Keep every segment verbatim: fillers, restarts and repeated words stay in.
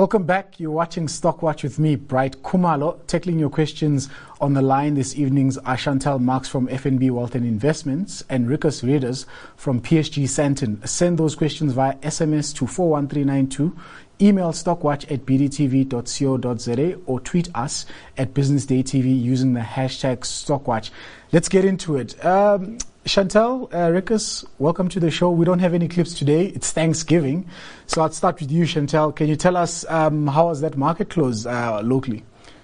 Welcome back. You're watching Stock Watch with me, Bright Khumalo. Tackling your questions on the line this evening are Chantal Marx from F N B Wealth and Investments and Rikus Readers from P S G Santon. Send those questions via S M S to four one three nine two, email stockwatch at b d t v dot co dot z a or tweet us at Business Day T V using the hashtag Stockwatch. Let's get into it. Um, Chantal, uh, Rikus, welcome to the show. We don't have any clips today. It's Thanksgiving. So I'll start with you, Chantal. Can you tell us um, how was that market close uh, locally?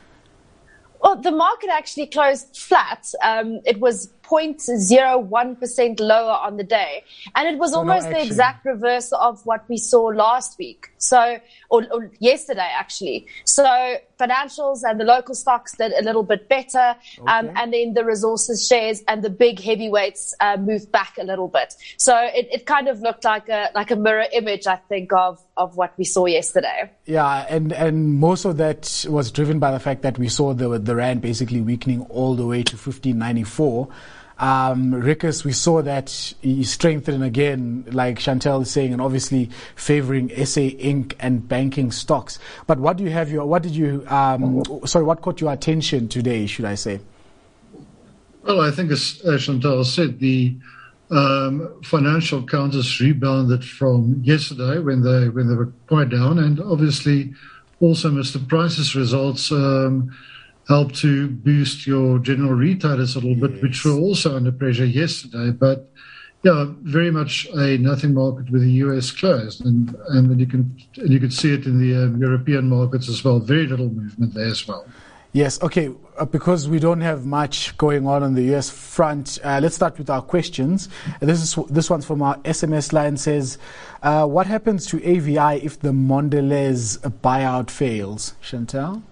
Well, the market actually closed flat. Um, it was zero point zero one percent lower on the day. And it was so almost no the exact reverse of what we saw last week. So, or, or yesterday actually. So financials and the local stocks did a little bit better. Okay. Um, and then the resources shares and the big heavyweights uh, moved back a little bit. So it, it kind of looked like a, like a mirror image, I think, of, of what we saw yesterday. Yeah. And, and most of that was driven by the fact that we saw the, the rand basically weakening all the way to fifteen ninety-four. Um, Rikus, we saw that he strengthened again, like Chantal is saying, and obviously favoring S A Incorporated and banking stocks. But what do you have your, what did you, um, sorry, what caught your attention today, should I say? Well, I think as, as Chantal said, the um, financial counters rebounded from yesterday when they, when they were quite down, and obviously also Mister Price's results um, helped to boost your general retailers a little yes. bit, which were also under pressure yesterday. But yeah, very much a nothing market with the U S closed, and and then you can and you could see it in the um, European markets as well. Very little movement there as well. Yes, okay. Uh, because we don't have much going on on the U S front, uh, let's start with our questions. Uh, this is this one's from our S M S line. Says, uh, what happens to A V I if the Mondelez buyout fails? Chantal?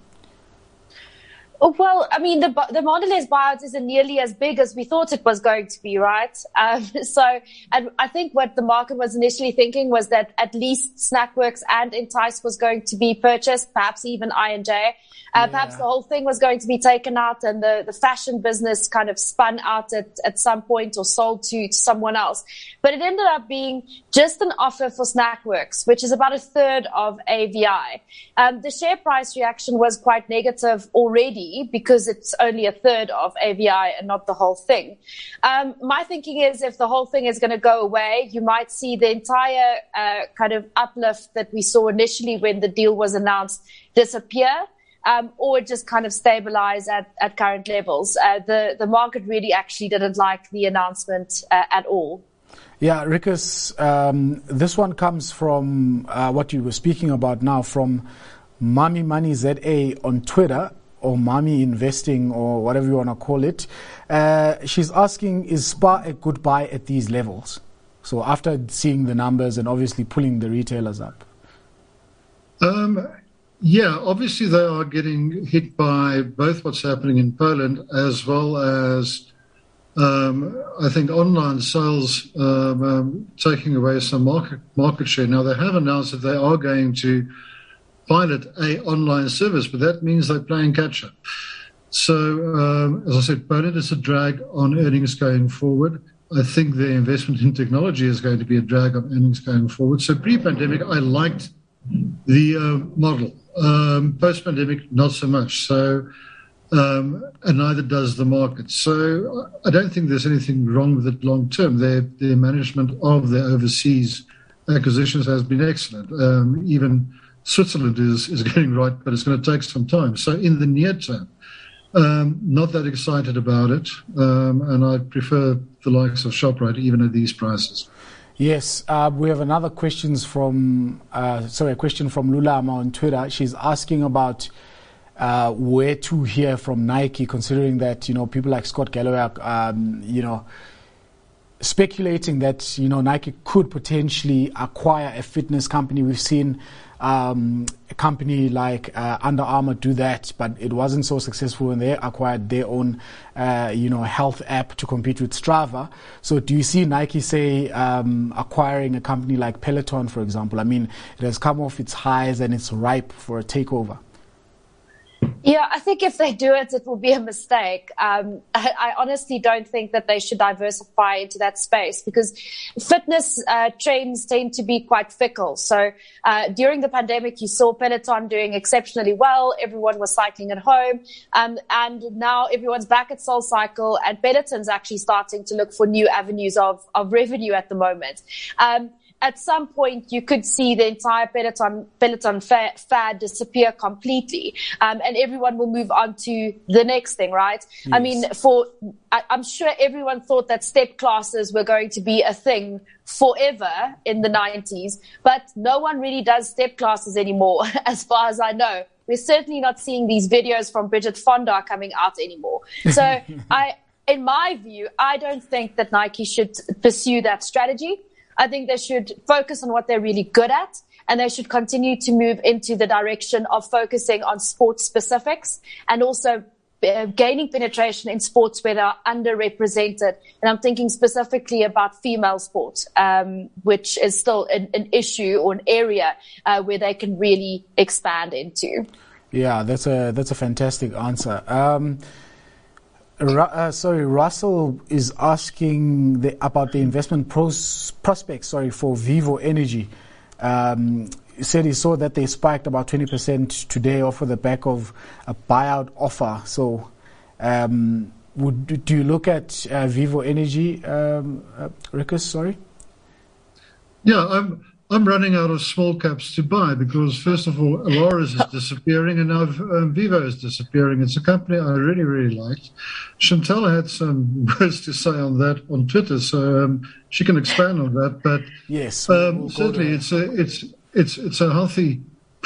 Well, I mean, the the Mondelez buyout isn't nearly as big as we thought it was going to be, right? Um, so, and I think what the market was initially thinking was that at least Snackworks and Entice was going to be purchased, perhaps even I and J. Uh, yeah. Perhaps the whole thing was going to be taken out and the, the fashion business kind of spun out at, at some point or sold to, to someone else. But it ended up being just an offer for Snackworks, which is about a third of A V I. Um, the share price reaction was quite negative already because it's only a third of A V I and not the whole thing. Um, my thinking is if the whole thing is going to go away, you might see the entire uh, kind of uplift that we saw initially when the deal was announced disappear. Um, or just kind of stabilize at, at current levels. Uh, the, the market really actually didn't like the announcement uh, at all. Yeah, Rikus, um, this one comes from uh, what you were speaking about now, from Mami Money Z A on Twitter, or Mami Investing, or whatever you want to call it. Uh, she's asking, is SPAR a good buy at these levels? So after seeing the numbers and obviously pulling the retailers up. Um. Yeah, obviously they are getting hit by both what's happening in Poland as well as, um, I think, online sales um, um, taking away some market market share. Now, they have announced that they are going to pilot a online service, but that means they're playing catch-up. So, um, as I said, Poland is a drag on earnings going forward. I think the investment in technology is going to be a drag on earnings going forward. So pre-pandemic, I liked the uh, model. Um, post-pandemic, not so much. So, um, and neither does the market. So I don't think there's anything wrong with it long term. Their, their management of their overseas acquisitions has been excellent. Um, even Switzerland is, is getting right, but it's going to take some time. So in the near term, um, not that excited about it. Um, and I prefer the likes of ShopRite even at these prices. Yes, uh, we have another questions from, uh, sorry, a question from Lulama on Twitter. She's asking about uh, where to hear from Nike, considering that, you know, people like Scott Galloway, um, you know, speculating that, you know, Nike could potentially acquire a fitness company. We've seen um, a company like uh, Under Armour do that, but it wasn't so successful when they acquired their own, uh, you know, health app to compete with Strava. So do you see Nike, say, um, acquiring a company like Peloton, for example? I mean, it has come off its highs and it's ripe for a takeover. Yeah, I think if they do it, it will be a mistake. Um, I, I honestly don't think that they should diversify into that space because fitness uh, trends tend to be quite fickle. So uh, during the pandemic, you saw Peloton doing exceptionally well. Everyone was cycling at home. Um, and now everyone's back at SoulCycle, and Peloton's actually starting to look for new avenues of, of revenue at the moment. Um, At some point, you could see the entire Peloton, Peloton fa- fad disappear completely, um, and everyone will move on to the next thing, right? Yes. I mean, for I, I'm sure everyone thought that step classes were going to be a thing forever in the nineties, but no one really does step classes anymore, as far as I know. We're certainly not seeing these videos from Bridget Fonda coming out anymore. So, I, in my view, I don't think that Nike should pursue that strategy. I think they should focus on what they're really good at, and they should continue to move into the direction of focusing on sports specifics and also uh, gaining penetration in sports where they're underrepresented. And I'm thinking specifically about female sports, um, which is still an, an issue or an area uh, where they can really expand into. Yeah, that's a that's a fantastic answer. Um, Uh, sorry, Russell is asking the, about the investment pros, prospects. Sorry, for Vivo Energy. Um, he said he saw that they spiked about twenty percent today off of the back of a buyout offer. So, um, would do you look at uh, Vivo Energy, um, uh, Rikus? Sorry. Yeah, I'm. I'm running out of small caps to buy because, first of all, Alaris is disappearing and now um, Vivo is disappearing. It's a company I really, really liked. Chantal had some words to say on that on Twitter, so um, she can expand on that. But yes, um, we'll certainly it's a it's it's it's a healthy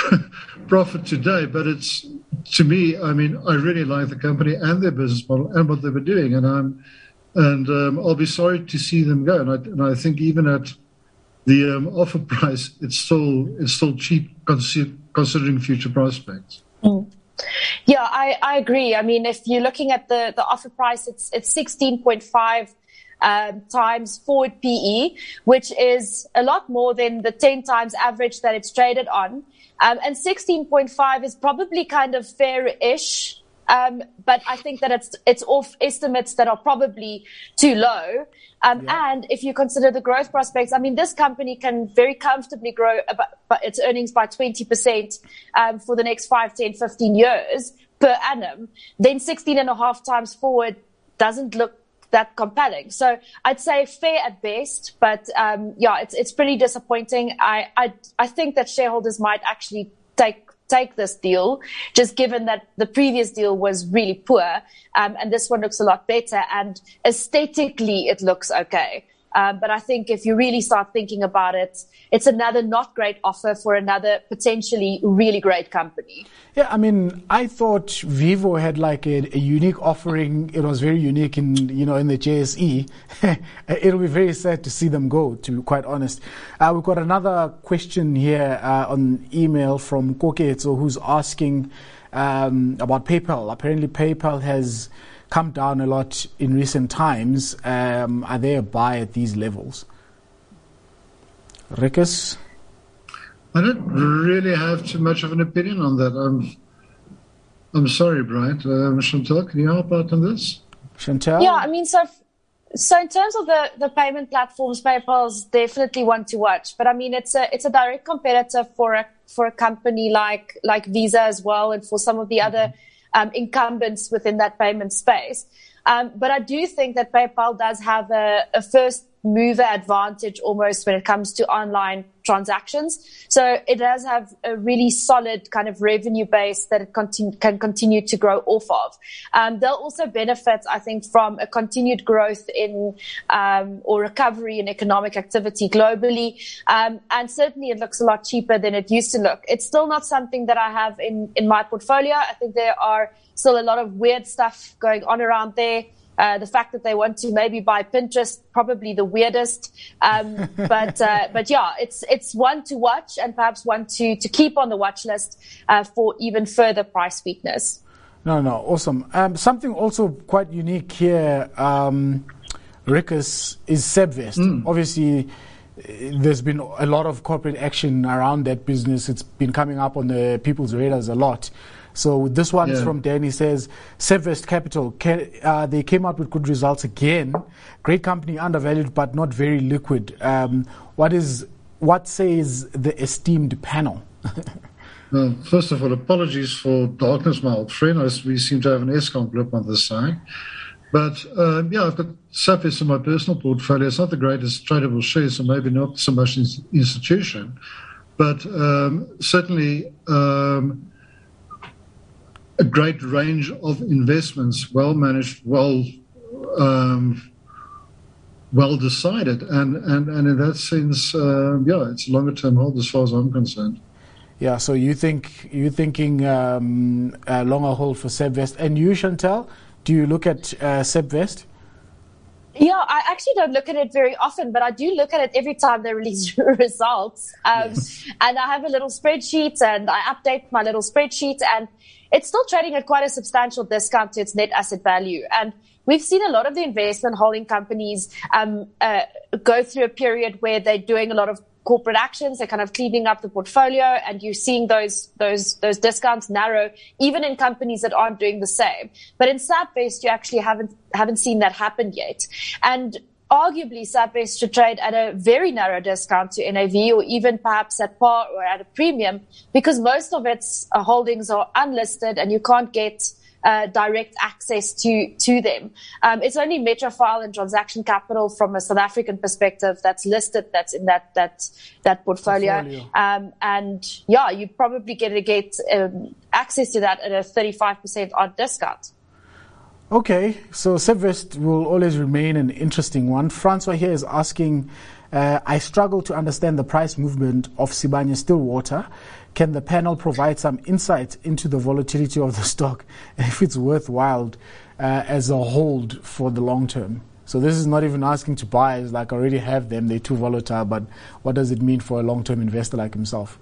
profit today. But it's to me, I mean, I really like the company and their business model and what they were doing, and I'm and um, I'll be sorry to see them go. And I, and I think even at the um, offer price, it's still it's still cheap considering future prospects. Mm. Yeah, I, I agree. I mean, if you're looking at the, the offer price, it's it's sixteen point five um, times forward P E, which is a lot more than the ten times average that it's traded on. Um, and sixteen point five is probably kind of fair-ish. Um, but I think that it's it's off estimates that are probably too low. Um, yeah. And if you consider the growth prospects, I mean, this company can very comfortably grow about, about its earnings by twenty percent um, for the next five, ten, fifteen years per annum. Then sixteen and a half times forward doesn't look that compelling. So I'd say fair at best, but um, yeah, it's it's pretty disappointing. I, I I think that shareholders might actually take take this deal, just given that the previous deal was really poor, um, and this one looks a lot better, and aesthetically it looks okay. Um, but I think if you really start thinking about it, it's another not great offer for another potentially really great company. Yeah, I mean, I thought Vivo had like a, a unique offering. It was very unique in, you know, in the J S E. It'll be very sad to see them go, to be quite honest. Uh, we've got another question here uh, on email from Koketso, who's asking um, about PayPal. Apparently PayPal has come down a lot in recent times. Um, are they a buy at these levels? Rikus? I don't really have too much of an opinion on that. I'm I'm sorry, Brian. Um, Chantal, can you help out on this? Chantal? Yeah, I mean, so so in terms of the, the payment platforms, PayPal's definitely one to watch. But I mean, it's a it's a direct competitor for a for a company like like Visa as well, and for some of the mm-hmm. other Um, incumbents within that payment space. Um, but I do think that PayPal does have a, a first mover advantage almost when it comes to online transactions. So it does have a really solid kind of revenue base that it continue, can continue to grow off of. Um, they'll also benefit, I think, from a continued growth in um, or recovery in economic activity globally. Um, and certainly it looks a lot cheaper than it used to look. It's still not something that I have in, in my portfolio. I think there are still a lot of weird stuff going on around there. Uh, the fact that they want to maybe buy Pinterest, probably the weirdest. Um, but, uh, but yeah, it's, it's one to watch and perhaps one to, to keep on the watch list, uh, for even further price weakness. No, no, awesome. Um, something also quite unique here, um, Rikus, is Sebvest. Mm. Obviously, there's been a lot of corporate action around that business. It's been coming up on the people's radars a lot. So this one's Yeah. from Danny, says, Sevest Capital, ca- uh, they came out with good results again. Great company, undervalued, but not very liquid. Um, what is what says the esteemed panel? Well, first of all, apologies for darkness, my old friend. I, we seem to have an Eskom blip on this side. But, um, yeah, I've got Sapphires in my personal portfolio. It's not the greatest tradable share, so maybe not so much in, institution. But um, certainly um, a great range of investments, well managed, well um, well decided. And, and, and in that sense, uh, yeah, it's a longer term hold as far as I'm concerned. Yeah, so you think, you're thinking um, a longer hold for Sebvest. And you, Chantel, do you look at uh, Sebvest? Yeah, I actually don't look at it very often, but I do look at it every time they release results. Um, yes. And I have a little spreadsheet, and I update my little spreadsheet, and it's still trading at quite a substantial discount to its net asset value. And we've seen a lot of the investment holding companies um, uh, go through a period where they're doing a lot of corporate actions. They're kind of cleaning up the portfolio, and you're seeing those those those discounts narrow, even in companies that aren't doing the same. But in Sapvest, you actually haven't haven't seen that happen yet. And arguably, Sapvest should trade at a very narrow discount to N A V, or even perhaps at par or at a premium, because most of its uh, holdings are unlisted, and you can't get Uh, direct access to to them. Um, it's only Metrofile and Transaction Capital from a South African perspective that's listed, that's in that that that portfolio. portfolio. Um, and yeah, you probably get to get um, access to that at a thirty-five percent odd discount. Okay, so Sebvest will always remain an interesting one. Francois here is asking, uh, I struggle to understand the price movement of Sibanye Stillwater. Can the panel provide some insight into the volatility of the stock and if it's worthwhile uh, as a hold for the long term? So this is not even asking to buy. It's like I already have them. They're too volatile. But what does it mean for a long-term investor like himself?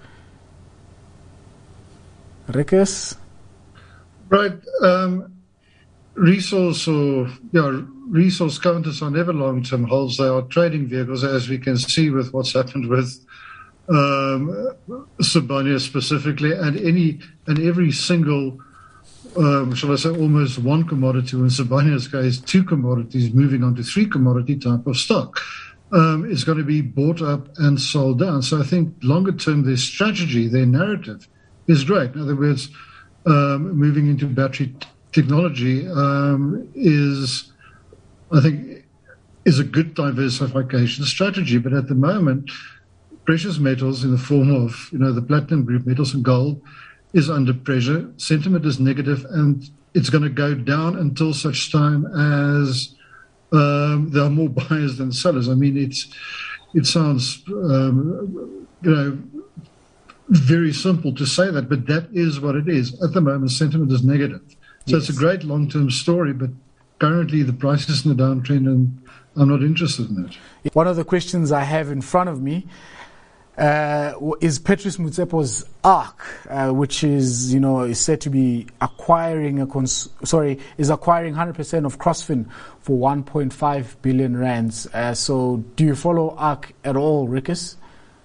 Rikus? Right. Um, resource or yeah, resource counters are never long-term holds. They are trading vehicles, as we can see with what's happened with Um, Sibanye specifically, and any and every single, um, shall I say, almost one commodity, in Sibanye's case, two commodities moving on to three commodity type of stock, um, is going to be bought up and sold down. So I think longer term, their strategy, their narrative is great. In other words, um, moving into battery t- technology um, is, I think, is a good diversification strategy. But at the moment, precious metals in the form of, you know, the platinum group metals and gold is under pressure. Sentiment is negative, and it's going to go down until such time as um, there are more buyers than sellers. I mean, it's it sounds, um, you know, very simple to say that, but that is what it is. At the moment, sentiment is negative. So yes. It's a great long-term story, but currently the price is in a downtrend, and I'm not interested in it. One of the questions I have in front of me Uh, is Patrice Motsepo's ARC, uh, which is, you know, is said to be acquiring a cons- sorry, is acquiring one hundred percent of Crossfin for one point five billion rands. Uh, so, do you follow ARC at all, Rikus?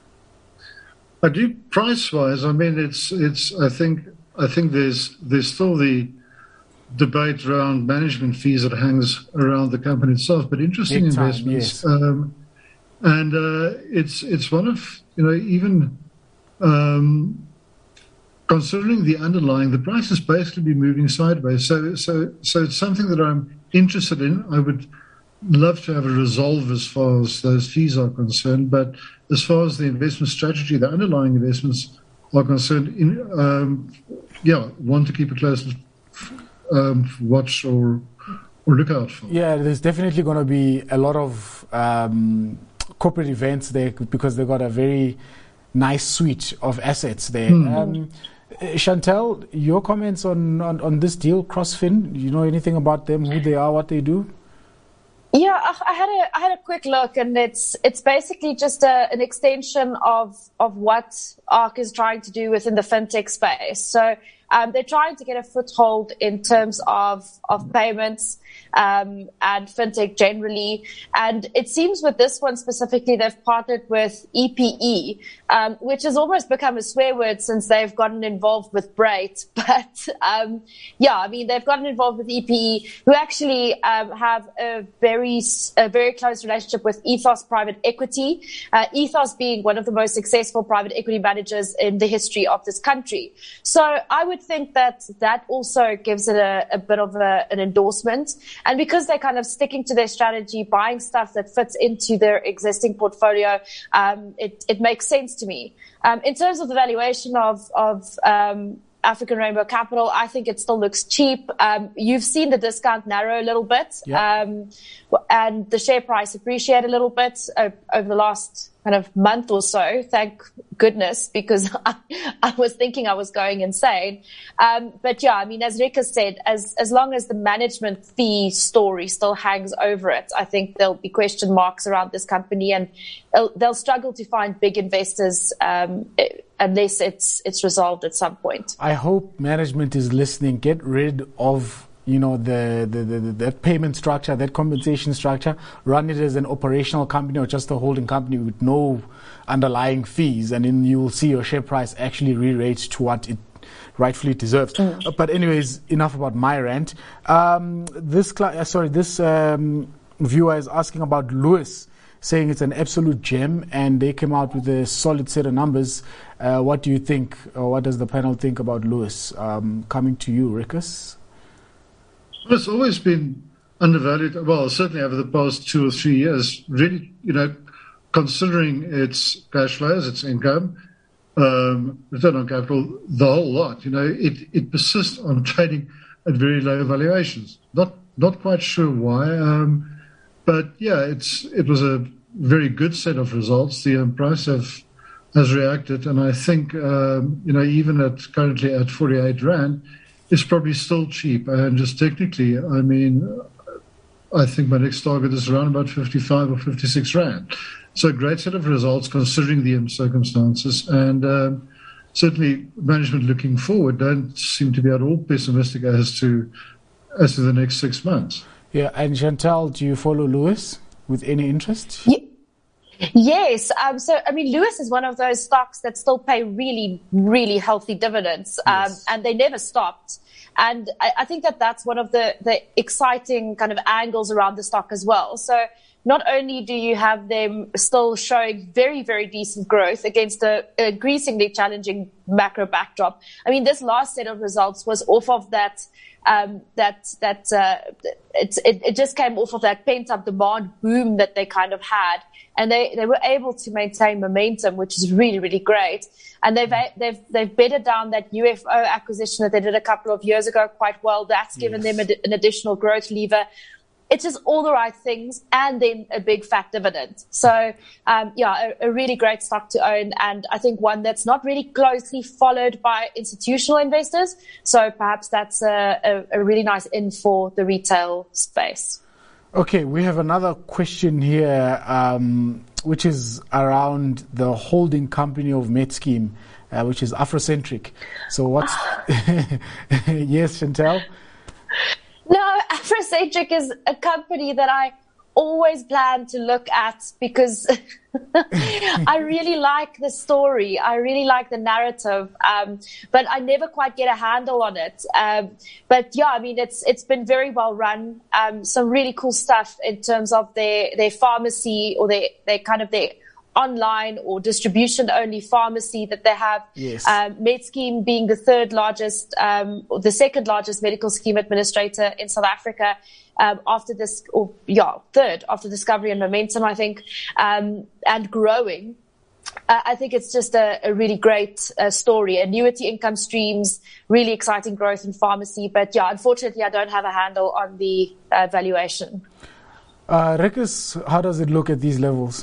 I do price-wise. I mean, it's it's. I think I think there's there's still the debate around management fees that hangs around the company itself, but interesting Big time, investments. yes. Um, and uh, it's it's one of, you know, even um, considering the underlying, the price has basically been moving sideways. So so so it's something that I'm interested in. I would love to have a resolve as far as those fees are concerned, but as far as the investment strategy, the underlying investments are concerned, in, um, yeah, want to keep a close um, watch or or look out for. Yeah, there's definitely going to be a lot of um, corporate events there because they've got a very nice suite of assets there. Mm. Um, Chantel, your comments on, on, on this deal, Crossfin? You know anything about them, who they are, what they do? Yeah, I had a I had a quick look, and it's it's basically just a, an extension of of what ARC is trying to do within the fintech space. So um, they're trying to get a foothold in terms of, of payments um, and fintech generally. And it seems with this one specifically, they've partnered with E P E, um, which has almost become a swear word since they've gotten involved with Brait. But um, yeah, I mean, they've gotten involved with E P E, who actually um, have a very, a very close relationship with Ethos Private Equity, uh, Ethos being one of the most successful private equity managers in the history of this country. So I would think that that also gives it a, a bit of a, an endorsement. And because they're kind of sticking to their strategy, buying stuff that fits into their existing portfolio, um, it, it makes sense to me. Um, in terms of the valuation of, of um, African Rainbow Capital, I think it still looks cheap. Um, you've seen the discount narrow a little bit, yeah. um, and the share price appreciate a little bit uh, over the last kind of month or so. Thank goodness, because I, I was thinking I was going insane. Um, but yeah, I mean, as Rick has said, as as long as the management fee story still hangs over it, I think there'll be question marks around this company, and they'll, they'll struggle to find big investors um, unless it's it's resolved at some point. I hope management is listening. Get rid of you know the, the, the, the that payment structure, that compensation structure. Run it as an operational company or just a holding company with no underlying fees, and then you will see your share price actually re-rate to what it rightfully deserves. Mm. But anyways, enough about my rant. Um, this cl- sorry, this um, viewer is asking about Lewis, saying it's an absolute gem, and they came out with a solid set of numbers. Uh, what do you think, or what does the panel think about Lewis? Um, coming to you, Rikus. Well, it's always been undervalued. Well, certainly over the past two or three years, really, you know, considering its cash flows, its income, um, return on capital, the whole lot, you know, it, it persists on trading at very low valuations. Not not quite sure why. Um, But yeah, it's it was a very good set of results. The um, price have, has reacted, and I think um, you know even at currently at forty-eight rand, it's probably still cheap. And just technically, I mean, I think my next target is around about fifty-five or fifty-six rand. So a great set of results considering the circumstances, and um, certainly management looking forward don't seem to be at all pessimistic as to as to the next six months. Yeah, and Chantal, do you follow Lewis with any interest? Yeah. Yes. Um, so, I mean, Lewis is one of those stocks that still pay really, really healthy dividends, um, yes. and they never stopped. And I, I think that that's one of the, the exciting kind of angles around the stock as well. So not only do you have them still showing very, very decent growth against a increasingly challenging macro backdrop. I mean, this last set of results was off of that Um, that that uh, it, it it just came off of that pent up demand boom that they kind of had, and they, they were able to maintain momentum, which is really really great. And they've they've they've bedded down that U F O acquisition that they did a couple of years ago quite well. That's given yes. them a, an additional growth lever. It's just all the right things, and then a big fat dividend. So, um, yeah, a, a really great stock to own, and I think one that's not really closely followed by institutional investors. So perhaps that's a, a, a really nice in for the retail space. Okay, we have another question here, um, which is around the holding company of MetScheme, uh, which is Afrocentric. So what's... Yes, Chantal? No, Afrocentric is a company that I always plan to look at because I really like the story. I really like the narrative, um, but I never quite get a handle on it. Um, but yeah, I mean, it's it's been very well run. Um, some really cool stuff in terms of their their pharmacy or their their kind of their online or distribution only pharmacy that they have. Yes. Um, MedScheme being the third largest, um, or the second largest medical scheme administrator in South Africa, um, after this, or yeah, third after Discovery and Momentum, I think, um, and growing. Uh, I think it's just a, a really great uh, story. Annuity income streams, really exciting growth in pharmacy. But yeah, unfortunately, I don't have a handle on the uh, valuation. Uh, Rikus, how does it look at these levels?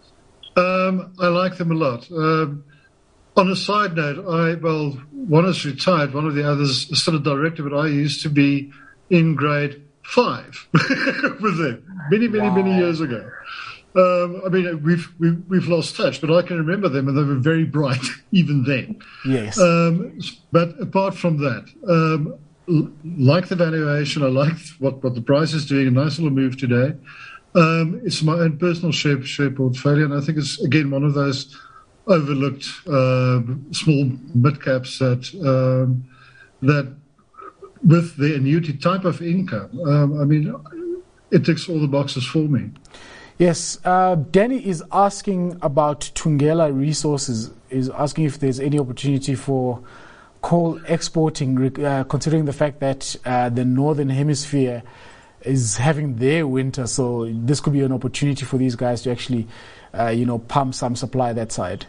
Um, I like them a lot. Um, on a side note, I well, one is retired, one of the others is still a director, but I used to be in grade five with them many, many, wow. many years ago. Um, I mean, we've, we've we've lost touch, but I can remember them, and they were very bright even then. Yes. Um, but apart from that, um, l- like the valuation, I like what, what the price is doing. A nice little move today. Um, it's my own personal share share portfolio, and I think it's again one of those overlooked uh, small mid caps that um, that with the annuity type of income. Um, I mean, it ticks all the boxes for me. Yes, uh, Danny is asking about Thungela Resources, is asking if there's any opportunity for coal exporting, uh, considering the fact that uh, the Northern Hemisphere is having their winter. So this could be an opportunity for these guys to actually, uh, you know, pump some supply that side.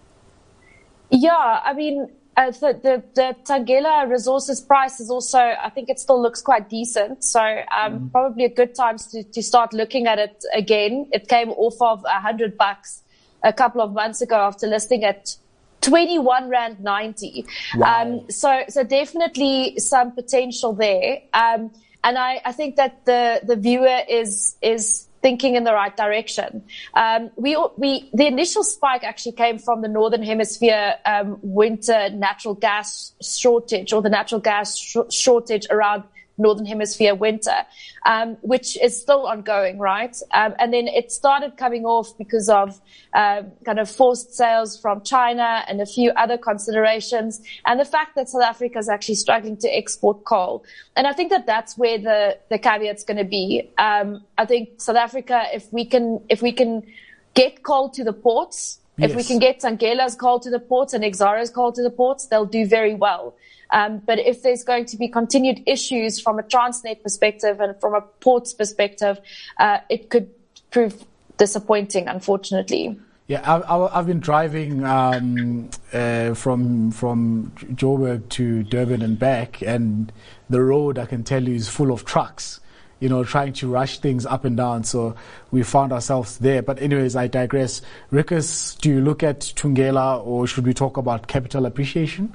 Yeah, I mean, uh, the, the, the Thungela Resources price is also, I think it still looks quite decent. So um, mm. probably a good time to, to start looking at it again. It came off of a hundred bucks a couple of months ago after listing at twenty-one rand ninety. Wow. Um, so, so definitely some potential there. Um, and I, I think that the, the viewer is, is thinking in the right direction. Um, we, we, the initial spike actually came from the Northern Hemisphere, um, winter natural gas shortage, or the natural gas sh- shortage around Northern Hemisphere winter, um, which is still ongoing, right? Um, and then it started coming off because of uh, kind of forced sales from China and a few other considerations, and the fact that South Africa is actually struggling to export coal. And I think that that's where the the caveat's going to be. Um, I think South Africa, if we can if we can get coal to the ports, yes. if we can get Thungela's coal to the ports and Exxaro's coal to the ports, they'll do very well. Um, but if there's going to be continued issues from a Transnet perspective and from a ports perspective, uh, it could prove disappointing, unfortunately. Yeah, I, I've been driving um, uh, from from Joburg to Durban and back, and the road, I can tell you, is full of trucks, you know, trying to rush things up and down. So we found ourselves there. But anyways, I digress. Rikus, do you look at Thungela, or should we talk about capital appreciation?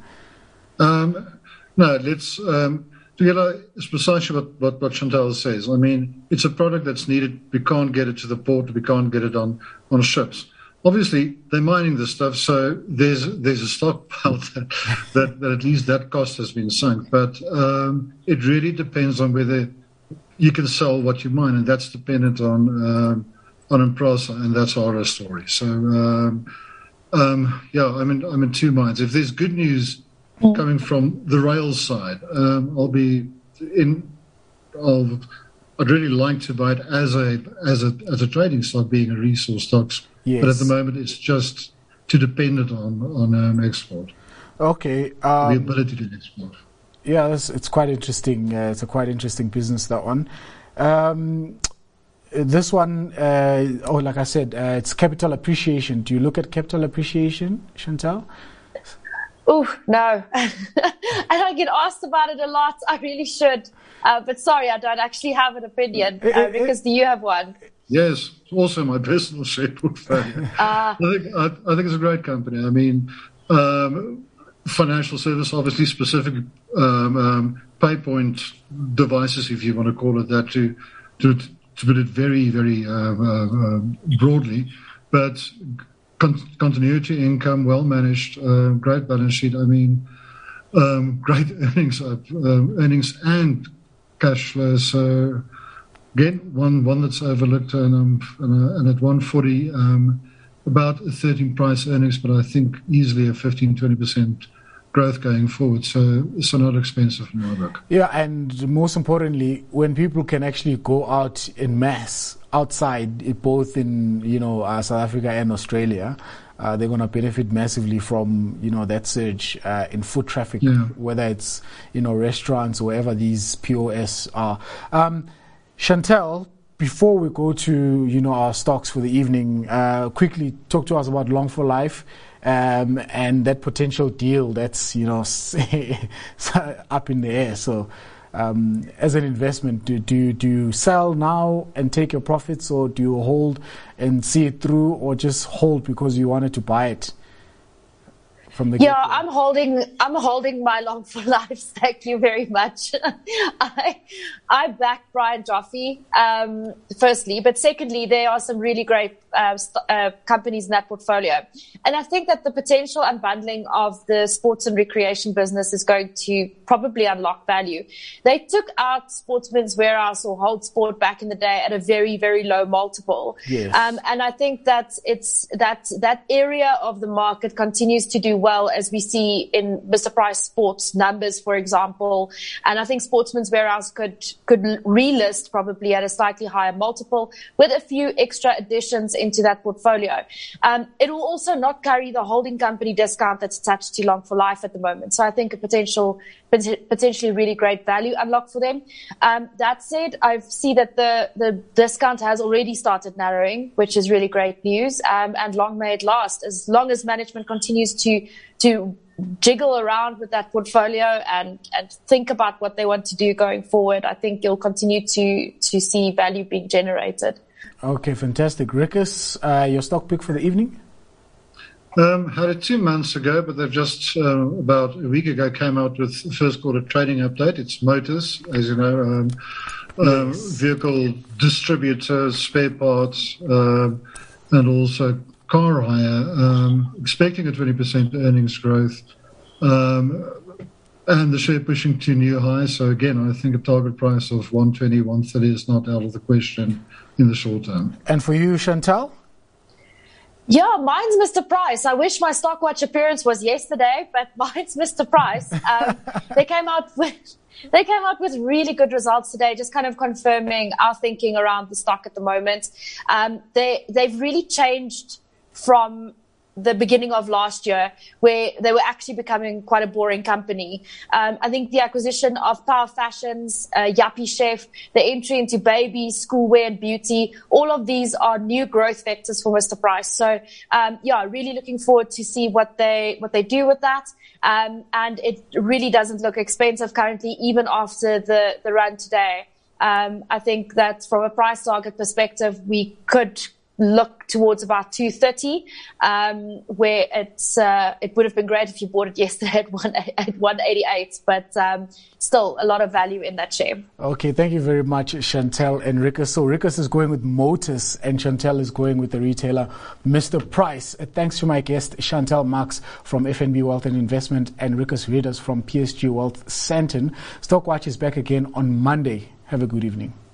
Um, no, let's, um, Thungela is precisely what, what, what Chantal says. I mean, it's a product that's needed. We can't get it to the port. We can't get it on, on ships. Obviously, they're mining this stuff, so there's there's a stockpile that, that, that at least that cost has been sunk. But um, it really depends on whether you can sell what you mine, and that's dependent on um, on Imprasa, and that's our story. So, um, um, yeah, I'm in, I'm in two minds. If there's good news coming from the rail side, um, I'll be in. I'll, I'd really like to buy it as a as a as a trading stock, being a resource stock. Yes. But at the moment, it's just too dependent on on um, export. Okay. Um, the ability to export. Yeah, it's, it's quite interesting. Uh, it's a quite interesting business, that one. Um, this one, uh, oh, like I said, uh, it's capital appreciation. Do you look at capital appreciation, Chantal? Oh, no. And I get asked about it a lot. I really should. Uh, but sorry, I don't actually have an opinion. Uh, because do you have one? Yes, also my personal share portfolio. Uh, I, think, I, I think it's a great company. I mean, um, financial service, obviously specific um, um, pay point devices, if you want to call it that, to to, to put it very, very uh, uh, broadly. But con- continuity income, well managed, uh, great balance sheet. I mean, um, great earnings, uh, earnings and cash flow. So again, one one that's overlooked, and, um, and, uh, and at one forty, um, about a thirteen price earnings, but I think easily a fifteen to twenty percent growth going forward. So it's so not expensive in my book. Yeah, and most importantly, when people can actually go out in mass outside, both in you know uh, South Africa and Australia, uh, they're going to benefit massively from you know that surge uh, in foot traffic, yeah. whether it's you know restaurants or wherever these P O S are. Um, Chantal, before we go to you know our stocks for the evening, uh, quickly talk to us about Long for Life um, and that potential deal that's you know up in the air. So, um, as an investment, do, do do you sell now and take your profits, or do you hold and see it through, or just hold because you wanted to buy it? from the Yeah, get-go. I'm holding I'm holding my long for life. Thank you very much. I I back Brian Joffe, um, firstly, but secondly, there are some really great uh, st- uh, companies in that portfolio. And I think that the potential unbundling of the sports and recreation business is going to probably unlock value. They took out Sportsman's Warehouse or Hold Sport back in the day at a very, very low multiple. Yes. Um, and I think that it's that that area of the market continues to do well, as we see in Mister Price Sports numbers, for example. And I think Sportsman's Warehouse could could relist probably at a slightly higher multiple with a few extra additions into that portfolio. Um, it will also not carry the holding company discount that's attached to Long for Life at the moment. So I think a potential potentially really great value unlock for them. Um, that said, I see that the, the discount has already started narrowing, which is really great news. Um, and long may it last. As long as management continues to to jiggle around with that portfolio and, and think about what they want to do going forward, I think you'll continue to to see value being generated. Okay, fantastic. Rikus, uh, your stock pick for the evening? Um, had it two months ago, but they've just uh, about a week ago came out with the first quarter trading update. It's Motus, as you know, um, um, vehicle distributors, spare parts, um, and also car hire, um, expecting a twenty percent earnings growth, um, and the share pushing to new highs. So again, I think a target price of one twenty, one thirty is not out of the question in the short term. And for you, Chantal? Yeah, mine's Mister Price. I wish my Stockwatch appearance was yesterday, but mine's Mister Price. Um, they came out with they came out with really good results today, just kind of confirming our thinking around the stock at the moment. Um, they they've really changed from the beginning of last year, where they were actually becoming quite a boring company. Um, I think the acquisition of Power Fashions, uh, Yappy Chef, the entry into baby, schoolwear and beauty, all of these are new growth vectors for Mister Price. So, um, yeah, really looking forward to see what they, what they do with that. Um, and it really doesn't look expensive currently, even after the, the run today. Um, I think that from a price target perspective, we could look towards about two thirty, um, where it's, uh, it would have been great if you bought it yesterday at one, at one eighty-eight, but, um, still a lot of value in that share. Okay, thank you very much, Chantal and Rikus. So Rikus is going with Motus and Chantal is going with the retailer Mister Price. Uh, thanks to my guest, Chantal Marx from F N B Wealth and Investment and Rikus Readers from P S G Wealth Sandton. Stockwatch is back again on Monday. Have a good evening.